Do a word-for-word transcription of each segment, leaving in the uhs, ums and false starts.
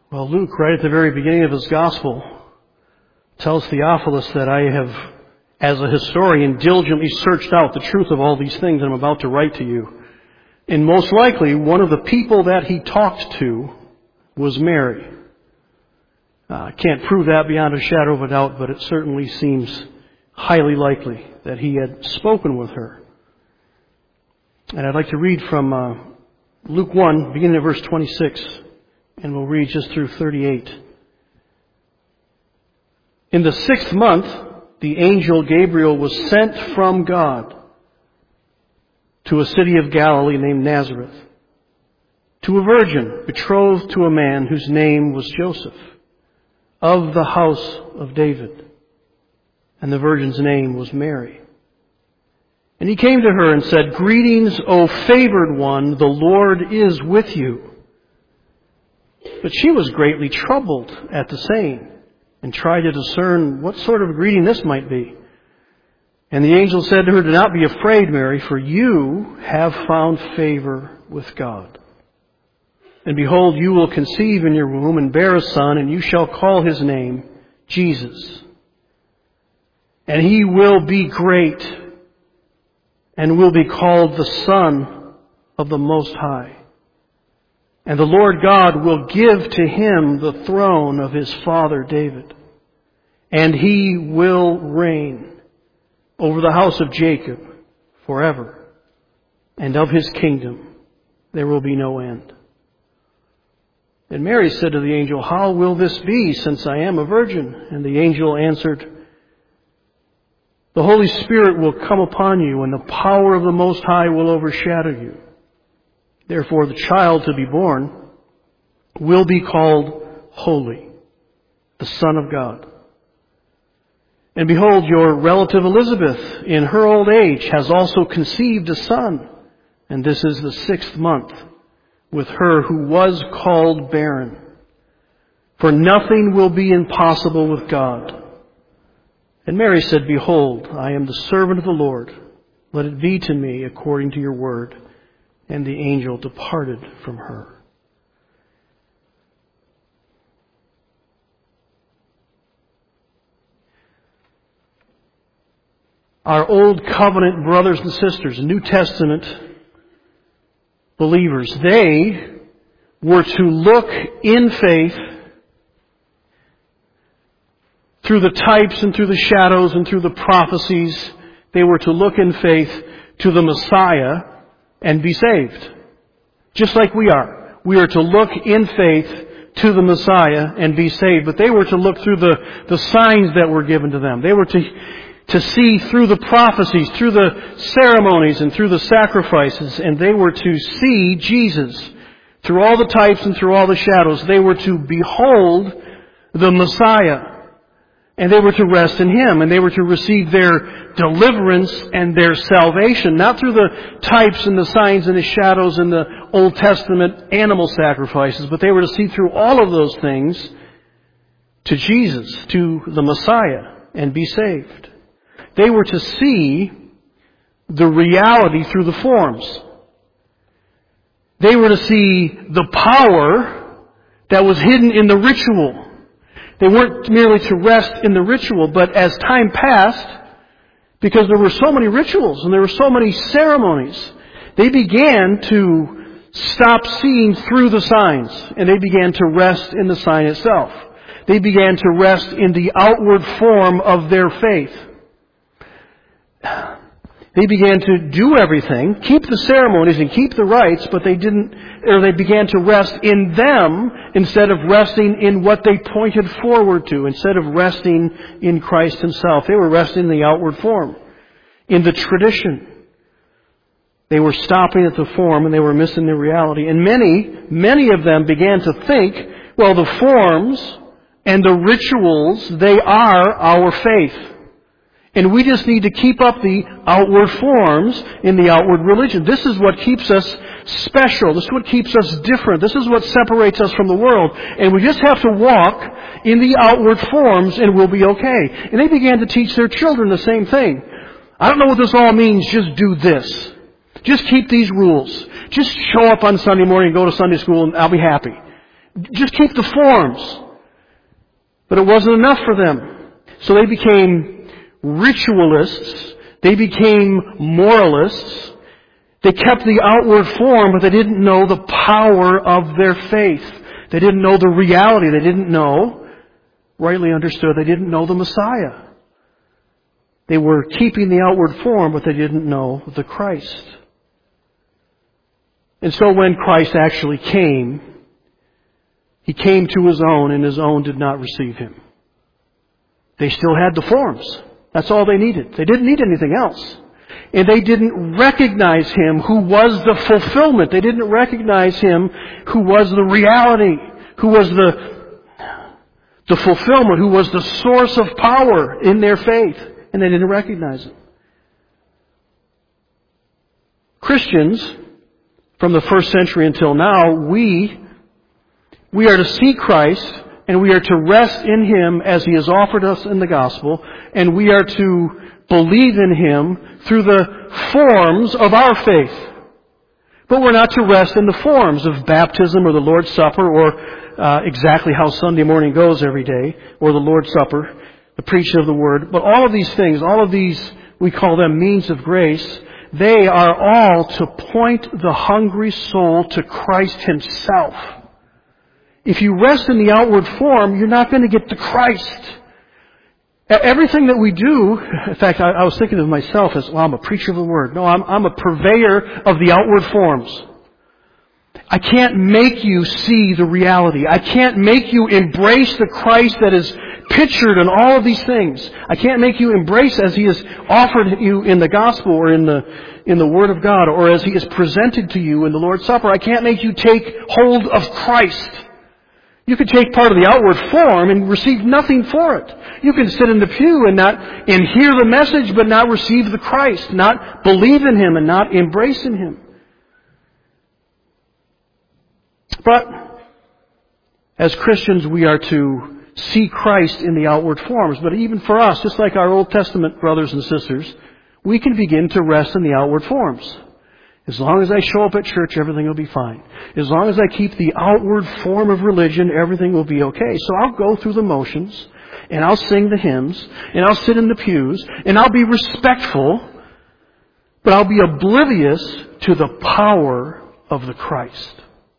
Well, Luke, right at the very beginning of his gospel, tells Theophilus that I have, as a historian, diligently searched out the truth of all these things I'm about to write to you. And most likely, one of the people that he talked to was Mary. I uh, can't prove that beyond a shadow of a doubt, but it certainly seems highly likely that he had spoken with her. And I'd like to read from uh, Luke one, beginning at verse twenty-six, and we'll read just through thirty-eight. In the sixth month, the angel Gabriel was sent from God to a city of Galilee named Nazareth, to a virgin betrothed to a man whose name was Joseph, of the house of David. And the virgin's name was Mary. And he came to her and said, "Greetings, O favored one, the Lord is with you." But she was greatly troubled at the saying, and tried to discern what sort of greeting this might be. And the angel said to her, "Do not be afraid, Mary, for you have found favor with God. And behold, you will conceive in your womb and bear a son, and you shall call his name Jesus. And he will be great, and will be called the Son of the Most High. And the Lord God will give to him the throne of his father David. And he will reign over the house of Jacob forever. And of his kingdom there will be no end." And Mary said to the angel, "How will this be, since I am a virgin?" And the angel answered, "The Holy Spirit will come upon you, and the power of the Most High will overshadow you. Therefore the child to be born will be called Holy, the Son of God. And behold, your relative Elizabeth, in her old age, has also conceived a son, and this is the sixth month with her who was called barren. For nothing will be impossible with God." And Mary said, "Behold, I am the servant of the Lord. Let it be to me according to your word." And the angel departed from her. Our Old Covenant brothers and sisters, New Testament believers, they were to look in faith through the types and through the shadows and through the prophecies. They were to look in faith to the Messiah and be saved. Just like we are. We are to look in faith to the Messiah and be saved. But they were to look through the, the signs that were given to them. They were to, to see through the prophecies, through the ceremonies and through the sacrifices. And they were to see Jesus through all the types and through all the shadows. They were to behold the Messiah. And they were to rest in Him, and they were to receive their deliverance and their salvation, not through the types and the signs and the shadows and the Old Testament animal sacrifices, but they were to see through all of those things to Jesus, to the Messiah, and be saved. They were to see the reality through the forms. They were to see the power that was hidden in the ritual. They weren't merely to rest in the ritual, but as time passed, because there were so many rituals and there were so many ceremonies, they began to stop seeing through the signs, and they began to rest in the sign itself. They began to rest in the outward form of their faith. They began to do everything, keep the ceremonies and keep the rites, but they didn't, or they began to rest in them instead of resting in what they pointed forward to, instead of resting in Christ Himself. They were resting in the outward form, in the tradition. They were stopping at the form and they were missing the reality. And many, many of them began to think, well, the forms and the rituals, they are our faith. And we just need to keep up the outward forms in the outward religion. This is what keeps us special. This is what keeps us different. This is what separates us from the world. And we just have to walk in the outward forms and we'll be okay. And they began to teach their children the same thing. I don't know what this all means. Just do this. Just keep these rules. Just show up on Sunday morning and go to Sunday school and I'll be happy. Just keep the forms. But it wasn't enough for them. So they became ritualists. They became moralists. They kept the outward form, but they didn't know the power of their faith. They didn't know the reality. They didn't know, rightly understood, they didn't know the Messiah. They were keeping the outward form, but they didn't know the Christ. And so when Christ actually came, He came to His own, and His own did not receive Him. They still had the forms. That's all they needed. They didn't need anything else. And they didn't recognize Him who was the fulfillment. They didn't recognize Him who was the reality, who was the, the fulfillment, who was the source of power in their faith. And they didn't recognize Him. Christians, from the first century until now, we, we are to see Christ, and we are to rest in Him as He has offered us in the gospel, and we are to believe in Him through the forms of our faith. But we're not to rest in the forms of baptism or the Lord's Supper or uh, exactly how Sunday morning goes every day, or the Lord's Supper, the preaching of the Word. But all of these things, all of these, we call them means of grace, they are all to point the hungry soul to Christ Himself. If you rest in the outward form, you're not going to get to Christ. Everything that we do, in fact, I, I was thinking of myself as, well, I'm a preacher of the Word. No, I'm, I'm a purveyor of the outward forms. I can't make you see the reality. I can't make you embrace the Christ that is pictured in all of these things. I can't make you embrace as He has offered you in the gospel or in the in the Word of God, or as He is presented to you in the Lord's Supper. I can't make you take hold of Christ. You could take part of the outward form and receive nothing for it. You can sit in the pew and not and hear the message, but not receive the Christ, not believe in Him and not embrace in Him. But as Christians, we are to see Christ in the outward forms. But even for us, just like our Old Testament brothers and sisters, we can begin to rest in the outward forms. As long as I show up at church, everything will be fine. As long as I keep the outward form of religion, everything will be okay. So I'll go through the motions, and I'll sing the hymns, and I'll sit in the pews, and I'll be respectful, but I'll be oblivious to the power of the Christ.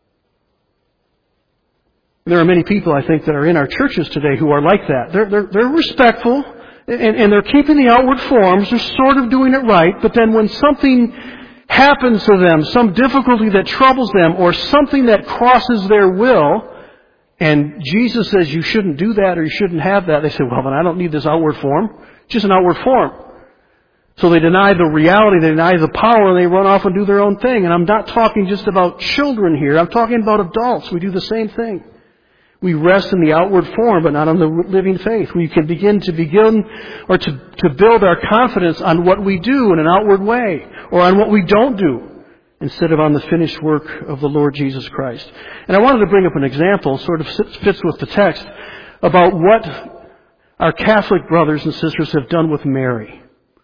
There are many people, I think, that are in our churches today who are like that. They're, they're, they're respectful, and, and they're keeping the outward forms. They're sort of doing it right, but then when something happens to them, some difficulty that troubles them, or something that crosses their will, and Jesus says you shouldn't do that or you shouldn't have that, they say, well, then I don't need this outward form. It's just an outward form. So they deny the reality, they deny the power, and they run off and do their own thing. And I'm not talking just about children here. I'm talking about adults. We do the same thing. We rest in the outward form, but not on the living faith. We can begin to begin or to, to build our confidence on what we do in an outward way, or on what we don't do, instead of on the finished work of the Lord Jesus Christ. And I wanted to bring up an example, sort of fits with the text, about what our Catholic brothers and sisters have done with Mary.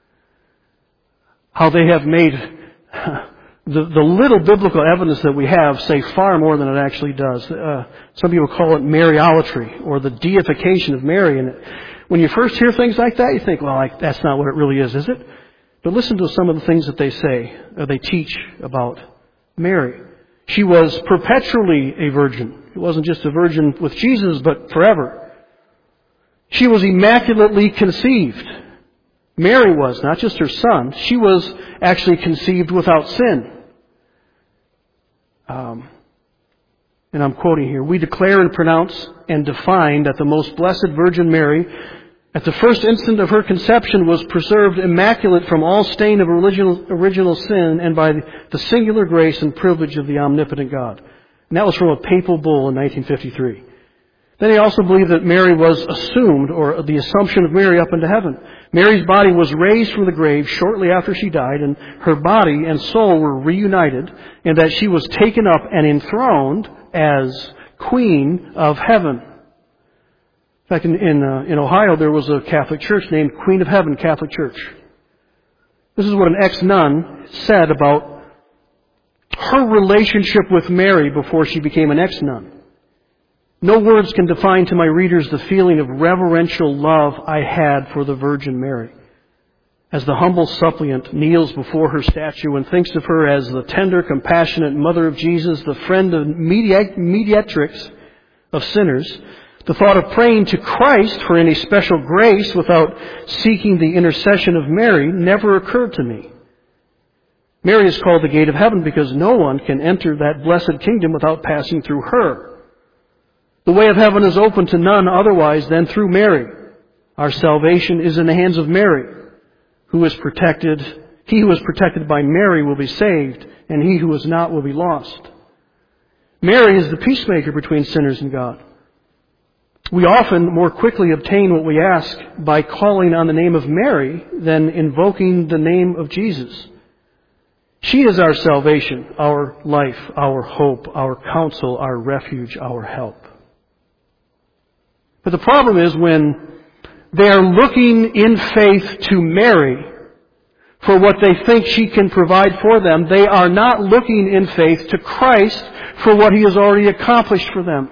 How they have made The, the little biblical evidence that we have say far more than it actually does. Uh, some people call it Mariolatry, or the deification of Mary. And when you first hear things like that, you think, well, like, that's not what it really is, is it? But listen to some of the things that they say, or they teach about Mary. She was perpetually a virgin. It wasn't just a virgin with Jesus, but forever. She was immaculately conceived. Mary was, not just her son. She was actually conceived without sin. Um, and I'm quoting here, we declare and pronounce and define that the most blessed Virgin Mary, at the first instant of her conception, was preserved immaculate from all stain of original, original sin, and by the singular grace and privilege of the omnipotent God. And that was from a papal bull in nineteen fifty-three. Then he also believed that Mary was assumed, or the assumption of Mary up into heaven. Mary's body was raised from the grave shortly after she died, and her body and soul were reunited, and that she was taken up and enthroned as Queen of Heaven. In fact, in, in, uh, in Ohio, there was a Catholic church named Queen of Heaven Catholic Church. This is what an ex-nun said about her relationship with Mary before she became an ex-nun. No words can define to my readers the feeling of reverential love I had for the Virgin Mary. As the humble suppliant kneels before her statue and thinks of her as the tender, compassionate mother of Jesus, the friend of mediat- mediatrix of sinners, the thought of praying to Christ for any special grace without seeking the intercession of Mary never occurred to me. Mary is called the gate of heaven because no one can enter that blessed kingdom without passing through her. The way of heaven is open to none otherwise than through Mary. Our salvation is in the hands of Mary, who is protected. He who is protected by Mary will be saved, and he who is not will be lost. Mary is the peacemaker between sinners and God. We often more quickly obtain what we ask by calling on the name of Mary than invoking the name of Jesus. She is our salvation, our life, our hope, our counsel, our refuge, our help. But the problem is when they are looking in faith to Mary for what they think she can provide for them, they are not looking in faith to Christ for what He has already accomplished for them.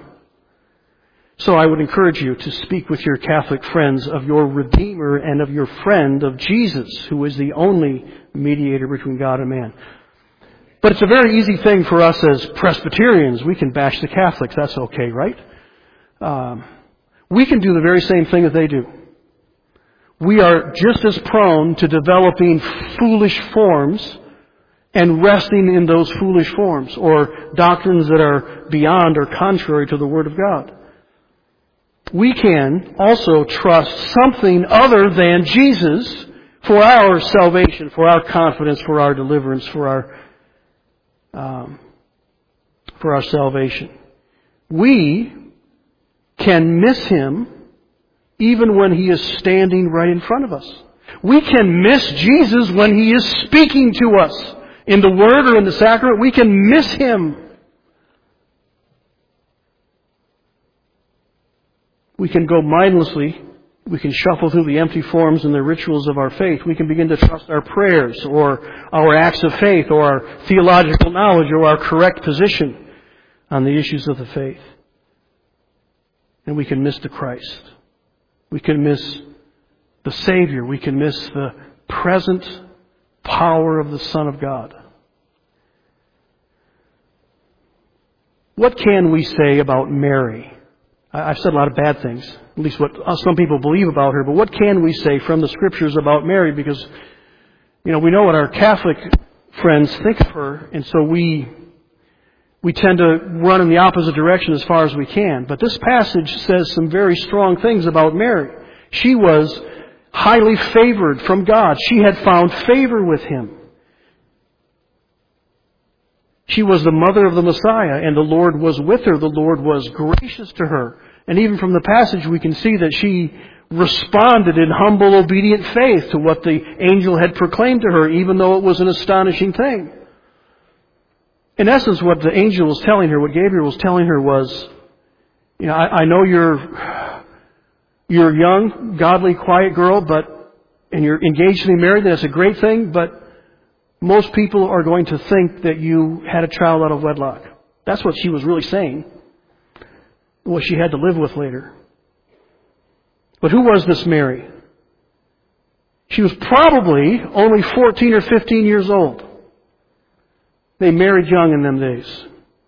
So I would encourage you to speak with your Catholic friends of your Redeemer and of your friend, of Jesus, who is the only mediator between God and man. But it's a very easy thing for us as Presbyterians. We can bash the Catholics. That's okay, right? Um, we can do the very same thing that they do. We are just as prone to developing foolish forms and resting in those foolish forms, or doctrines that are beyond or contrary to the Word of God. We can also trust something other than Jesus for our salvation, for our confidence, for our deliverance, for our um, for our salvation. We can miss Him even when He is standing right in front of us. We can miss Jesus when He is speaking to us in the Word or in the Sacrament. We can miss Him. We can go mindlessly. We can shuffle through the empty forms and the rituals of our faith. We can begin to trust our prayers or our acts of faith or our theological knowledge or our correct position on the issues of the faith. And we can miss the Christ. We can miss the Savior. We can miss the present power of the Son of God. What can we say about Mary? I've said a lot of bad things, at least what some people believe about her, but what can we say from the Scriptures about Mary? Because, you know, we know what our Catholic friends think of her, and so we we tend to run in the opposite direction as far as we can. But this passage says some very strong things about Mary. She was highly favored from God. She had found favor with Him. She was the mother of the Messiah, and the Lord was with her. The Lord was gracious to her. And even from the passage we can see that she responded in humble, obedient faith to what the angel had proclaimed to her, even though it was an astonishing thing. In essence, what the angel was telling her, what Gabriel was telling her was, you know, I, I know you're you're a young, godly, quiet girl, but and you're engaged to be married, that's a great thing, but most people are going to think that you had a child out of wedlock. That's what she was really saying. What she had to live with later. But who was this Mary? She was probably only fourteen or fifteen years old. They married young in them days.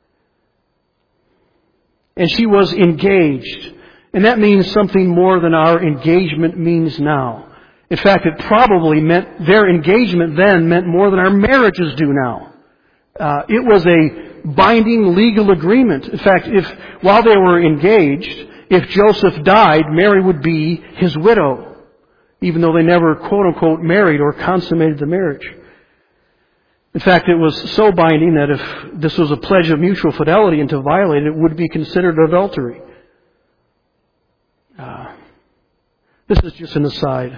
And she was engaged. And that means something more than our engagement means now. In fact, it probably meant, their engagement then meant more than our marriages do now. Uh, it was a binding legal agreement. In fact, if while they were engaged, if Joseph died, Mary would be his widow, even though they never, quote unquote, married or consummated the marriage. In fact, it was so binding that if this was a pledge of mutual fidelity and to violate it, it would be considered adultery. Uh, this is just an aside.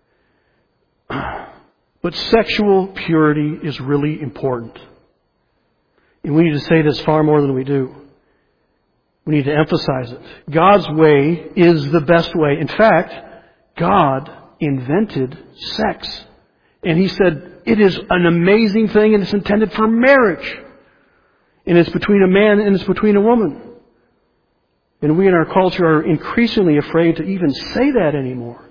But sexual purity is really important. And we need to say this far more than we do. We need to emphasize it. God's way is the best way. In fact, God invented sex. And He said it is an amazing thing and it's intended for marriage. And it's between a man and it's between a woman. And we in our culture are increasingly afraid to even say that anymore.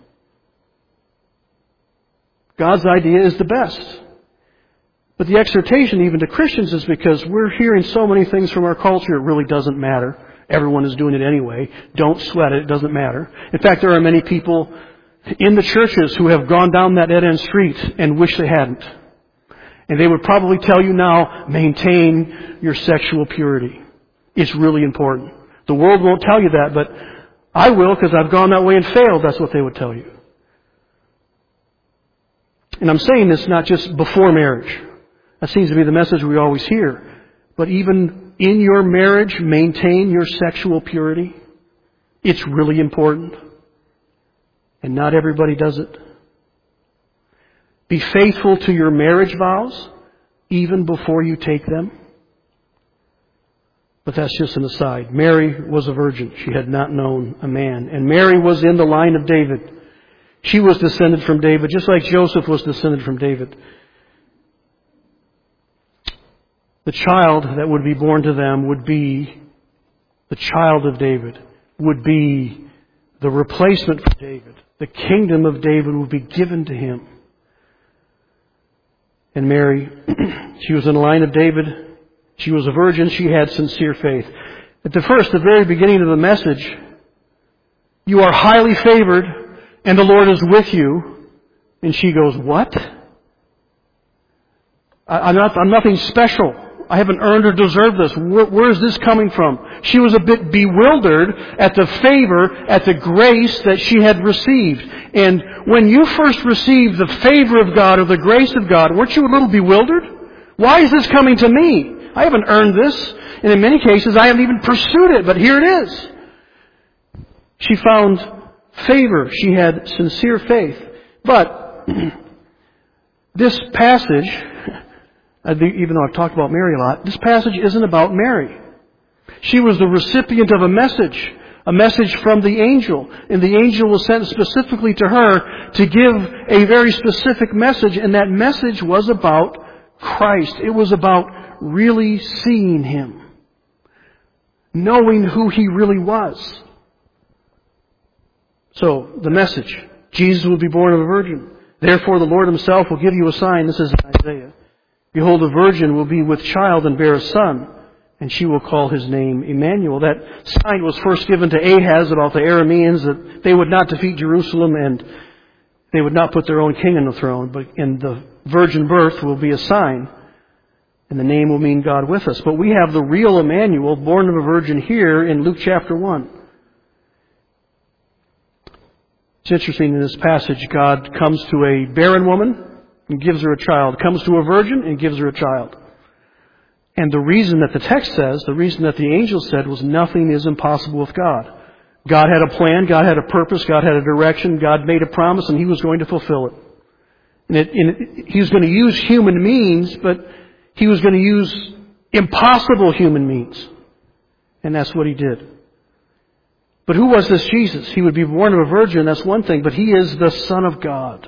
God's idea is the best. But the exhortation even to Christians is because we're hearing so many things from our culture, it really doesn't matter. Everyone is doing it anyway. Don't sweat it. It doesn't matter. In fact, there are many people in the churches who have gone down that dead-end street and wish they hadn't. And they would probably tell you now, maintain your sexual purity. It's really important. The world won't tell you that, but I will because I've gone that way and failed. That's what they would tell you. And I'm saying this not just before marriage. That seems to be the message we always hear. But even in your marriage, maintain your sexual purity. It's really important. And not everybody does it. Be faithful to your marriage vows, even before you take them. But that's just an aside. Mary was a virgin. She had not known a man. And Mary was in the line of David. She was descended from David, just like Joseph was descended from David. The child that would be born to them would be the child of David, would be the replacement for David. The kingdom of David would be given to him. And Mary, she was in the line of David. She was a virgin. She had sincere faith. At the first, the very beginning of the message, you are highly favored and the Lord is with you. And she goes, what? I, I'm not, I'm nothing special. I haven't earned or deserved this. Where, where is this coming from? She was a bit bewildered at the favor, at the grace that she had received. And when you first received the favor of God or the grace of God, weren't you a little bewildered? Why is this coming to me? I haven't earned this. And in many cases, I haven't even pursued it, but here it is. She found favor. She had sincere faith. But this passage, even though I've talked about Mary a lot, this passage isn't about Mary. She was the recipient of a message, a message from the angel. And the angel was sent specifically to her to give a very specific message. And that message was about Christ. It was about really seeing Him, knowing who He really was. So, the message, Jesus will be born of a virgin. Therefore the Lord Himself will give you a sign. This is in Isaiah. Behold, a virgin will be with child and bear a son, and she will call his name Emmanuel. That sign was first given to Ahaz about the Arameans, that they would not defeat Jerusalem and they would not put their own king on the throne. But in the virgin birth will be a sign, and the name will mean God with us. But we have the real Emmanuel, born of a virgin, here in Luke chapter one. It's interesting in this passage, God comes to a barren woman and gives her a child. Comes to a virgin and gives her a child. And the reason that the text says, the reason that the angel said, was nothing is impossible with God. God had a plan, God had a purpose, God had a direction, God made a promise, and He was going to fulfill it. And, it, and it, He was going to use human means, but He was going to use impossible human means. And that's what He did. But who was this Jesus? He would be born of a virgin, that's one thing, but He is the Son of God.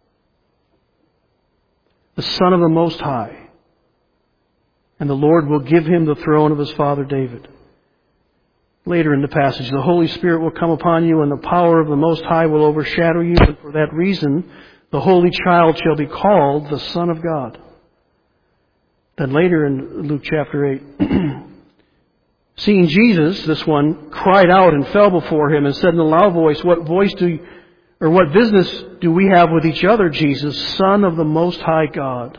The Son of the Most High. And the Lord will give Him the throne of His father David. Later in the passage, the Holy Spirit will come upon you and the power of the Most High will overshadow you. And for that reason, the Holy Child shall be called the Son of God. Then later in Luke chapter eight, seeing Jesus, this one cried out and fell before Him and said in a loud voice, What voice do you, or what business do we have with each other, Jesus, Son of the Most High God?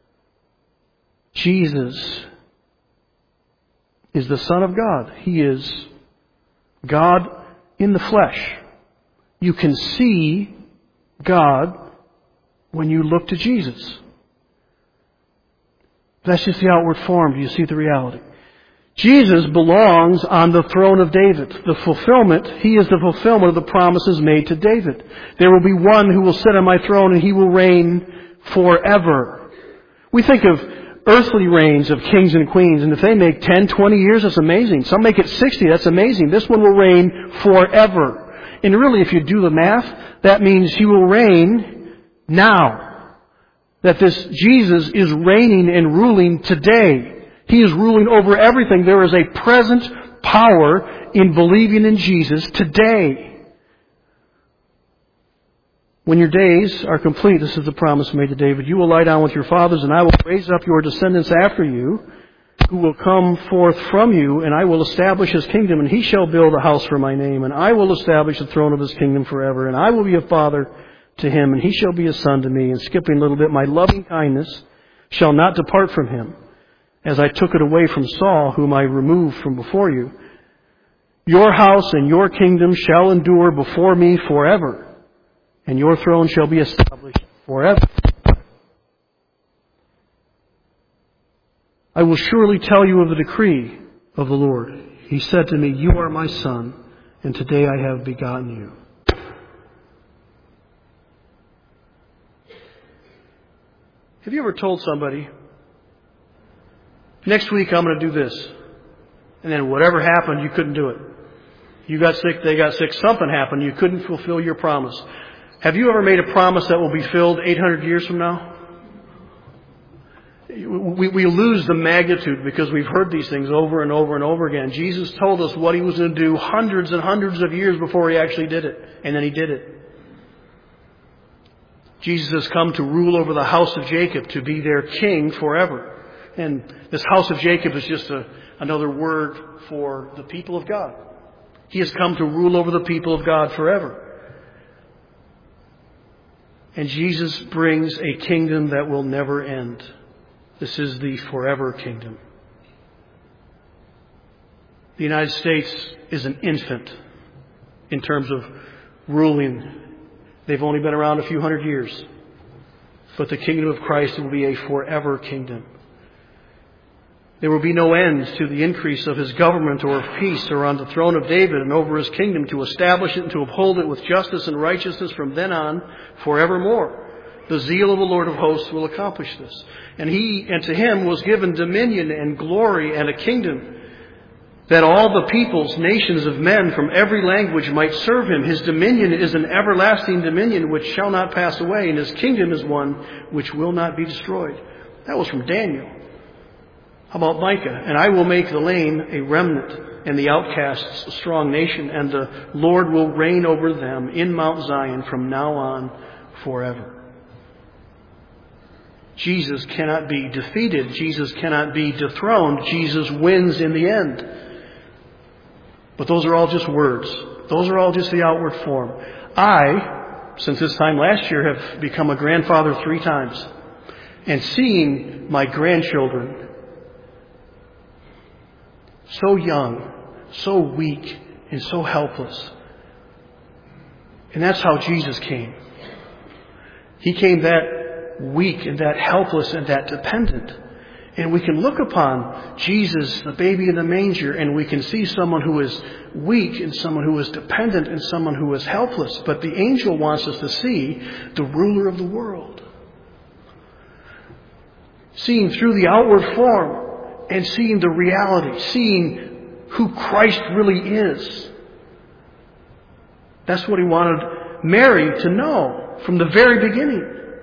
Jesus is the Son of God. He is God in the flesh. You can see God when you look to Jesus. That's just the outward form. Do you see the reality? Jesus belongs on the throne of David. The fulfillment, He is the fulfillment of the promises made to David. There will be one who will sit on my throne and He will reign forever. We think of earthly reigns of kings and queens, and if they make ten, twenty years, that's amazing. Some make it sixty, that's amazing. This one will reign forever. And really, if you do the math, that means He will reign now. That this Jesus is reigning and ruling today. He is ruling over everything. There is a present power in believing in Jesus today. When your days are complete, this is the promise made to David, you will lie down with your fathers, and I will raise up your descendants after you, who will come forth from you, and I will establish his kingdom, and he shall build a house for my name, and I will establish the throne of his kingdom forever, and I will be a father to him, and he shall be a son to me. And skipping a little bit, my loving kindness shall not depart from him, as I took it away from Saul, whom I removed from before you. Your house and your kingdom shall endure before me forever, and your throne shall be established forever. I will surely tell you of the decree of the Lord. He said to me, you are my son, and today I have begotten you. Have you ever told somebody, next week I'm going to do this, and then whatever happened, you couldn't do it? You got sick, they got sick, something happened, you couldn't fulfill your promise. Have you ever made a promise that will be filled eight hundred years from now? We, we lose the magnitude because we've heard these things over and over and over again. Jesus told us what he was going to do hundreds and hundreds of years before he actually did it. And then he did it. Jesus has come to rule over the house of Jacob, to be their king forever. And this house of Jacob is just a, another word for the people of God. He has come to rule over the people of God forever. And Jesus brings a kingdom that will never end. This is the forever kingdom. The United States is an infant in terms of ruling. They've only been around a few hundred years. But the kingdom of Christ will be a forever kingdom. There will be no end to the increase of his government or of peace or on the throne of David and over his kingdom, to establish it and to uphold it with justice and righteousness from then on forevermore. The zeal of the Lord of hosts will accomplish this. And he, and to him was given dominion and glory and a kingdom, that all the peoples, nations of men from every language might serve him. His dominion is an everlasting dominion which shall not pass away, and his kingdom is one which will not be destroyed. That was from Daniel. How about Micah? And I will make the lame a remnant, and the outcasts a strong nation, and the Lord will reign over them in Mount Zion from now on forever. Jesus cannot be defeated. Jesus cannot be dethroned. Jesus wins in the end. But those are all just words. Those are all just the outward form. I, since this time last year, have become a grandfather three times. And seeing my grandchildren so young, so weak, and so helpless. And that's how Jesus came. He came that weak and that helpless and that dependent. And we can look upon Jesus, the baby in the manger, and we can see someone who is weak and someone who is dependent and someone who is helpless. But the angel wants us to see the ruler of the world. Seeing through the outward form and seeing the reality, seeing who Christ really is. That's what he wanted Mary to know from the very beginning.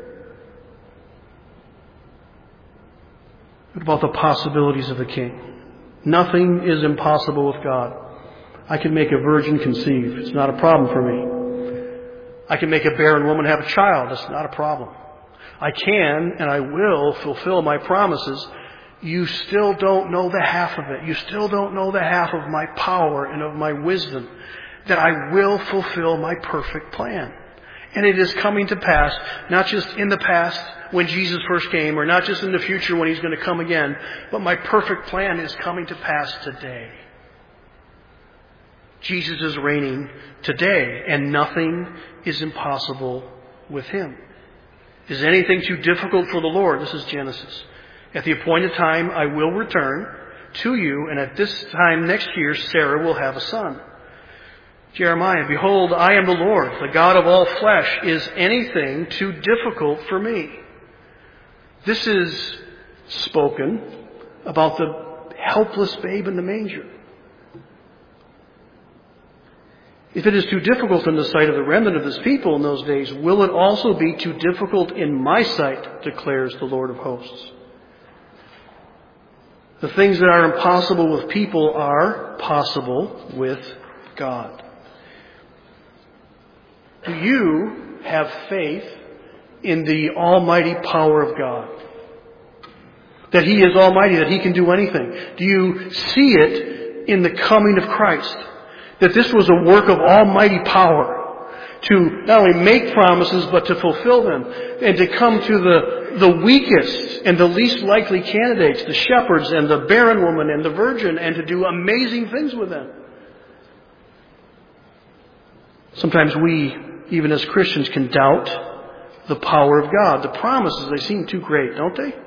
What about the possibilities of the King? Nothing is impossible with God. I can make a virgin conceive. It's not a problem for me. I can make a barren woman have a child. It's not a problem. I can and I will fulfill my promises. You still don't know the half of it. You still don't know the half of my power and of my wisdom, that I will fulfill my perfect plan. And it is coming to pass, not just in the past when Jesus first came, or not just in the future when he's going to come again, but my perfect plan is coming to pass today. Jesus is reigning today, and nothing is impossible with him. Is anything too difficult for the Lord? This is Genesis. At the appointed time, I will return to you, and at this time next year, Sarah will have a son. Jeremiah, behold, I am the Lord, the God of all flesh. Is anything too difficult for me? This is spoken about the helpless babe in the manger. If it is too difficult in the sight of the remnant of his people in those days, will it also be too difficult in my sight, declares the Lord of hosts. The things that are impossible with people are possible with God. Do you have faith in the almighty power of God? That He is almighty, that He can do anything. Do you see it in the coming of Christ? That this was a work of almighty power to not only make promises, but to fulfill them. And to come to the, the weakest and the least likely candidates, the shepherds and the barren woman and the virgin, and to do amazing things with them. Sometimes we, even as Christians, can doubt the power of God. The promises, they seem too great, don't they?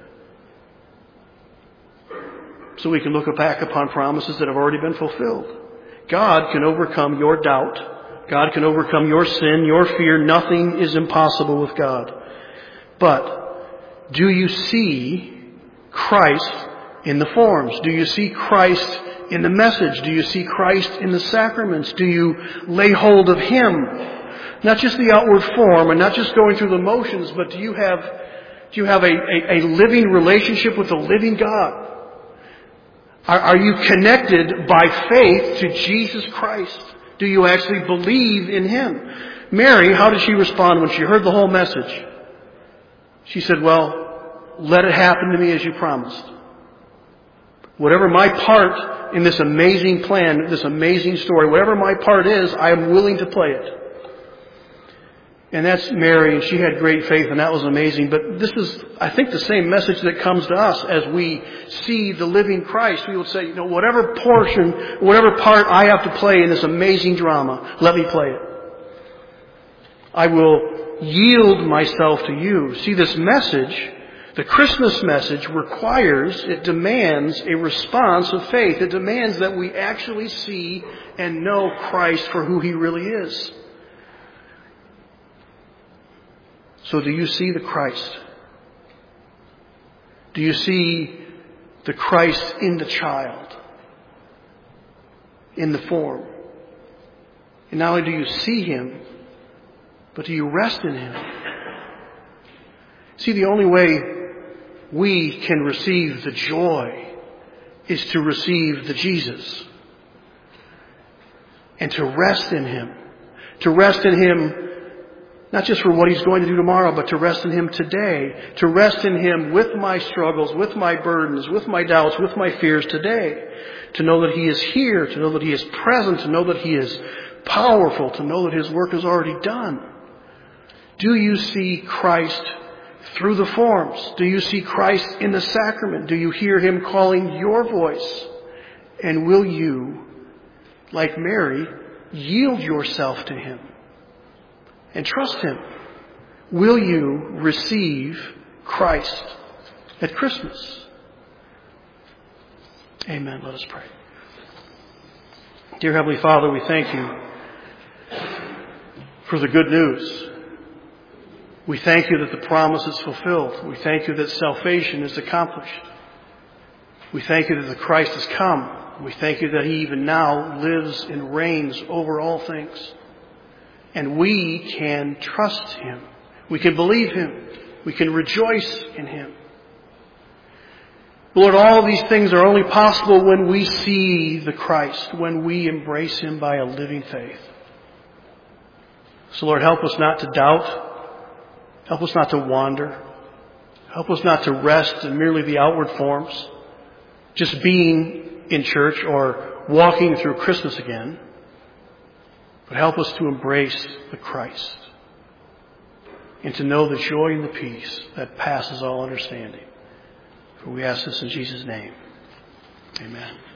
So we can look back upon promises that have already been fulfilled. God can overcome your doubt. God can overcome your sin, your fear. Nothing is impossible with God. But do you see Christ in the forms? Do you see Christ in the message? Do you see Christ in the sacraments? Do you lay hold of Him? Not just the outward form and not just going through the motions, but do you have, do you have a, a, a living relationship with the living God? Are, are you connected by faith to Jesus Christ? Do you actually believe in Him? Mary, how did she respond when she heard the whole message? She said, well, let it happen to me as you promised. Whatever my part in this amazing plan, this amazing story, whatever my part is, I am willing to play it. And that's Mary, and she had great faith, and that was amazing. But this is, I think, the same message that comes to us as we see the living Christ. We will say, you know, whatever portion, whatever part I have to play in this amazing drama, let me play it. I will yield myself to you. See, this message, the Christmas message, requires, it demands a response of faith. It demands that we actually see and know Christ for who He really is. So do you see the Christ? Do you see the Christ in the child? In the form? And not only do you see Him, but do you rest in Him? See, the only way we can receive the joy is to receive the Jesus. And to rest in Him. To rest in Him not just for what He's going to do tomorrow, but to rest in Him today. To rest in Him with my struggles, with my burdens, with my doubts, with my fears today. To know that He is here, to know that He is present, to know that He is powerful, to know that His work is already done. Do you see Christ through the forms? Do you see Christ in the sacrament? Do you hear Him calling your voice? And will you, like Mary, yield yourself to Him? And trust Him. Will you receive Christ at Christmas? Amen. Let us pray. Dear Heavenly Father, we thank You for the good news. We thank You that the promise is fulfilled. We thank You that salvation is accomplished. We thank You that the Christ has come. We thank You that He even now lives and reigns over all things. And we can trust Him. We can believe Him. We can rejoice in Him. Lord, all of these things are only possible when we see the Christ, when we embrace Him by a living faith. So Lord, help us not to doubt. Help us not to wander. Help us not to rest in merely the outward forms, just being in church or walking through Christmas again. But help us to embrace the Christ and to know the joy and the peace that passes all understanding. For we ask this in Jesus' name. Amen.